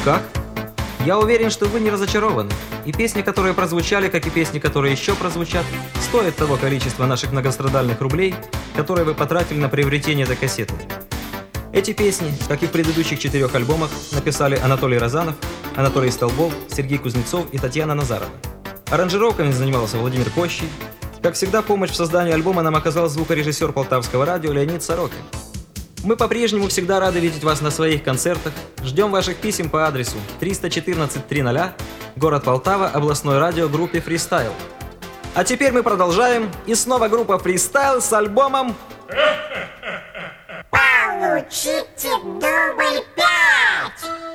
как? Я уверен, что вы не разочарованы. И песни, которые прозвучали, как и песни, которые еще прозвучат, стоят того количества наших многострадальных рублей, которые вы потратили на приобретение этой кассеты. Эти песни, как и в предыдущих 4 альбомах, написали Анатолий Розанов, Анатолий Столбов, Сергей Кузнецов и Татьяна Назарова. Аранжировками занимался Владимир Кощий. Как всегда, помощь в создании альбома нам оказал звукорежиссер Полтавского радио Леонид Сорокин. Мы по-прежнему всегда рады видеть вас на своих концертах. Ждем ваших писем по адресу 314-00, город Полтава, областное радио, группе «Фристайл». А теперь мы продолжаем. И снова группа «Фристайл» с альбомом... Получите дубль 5!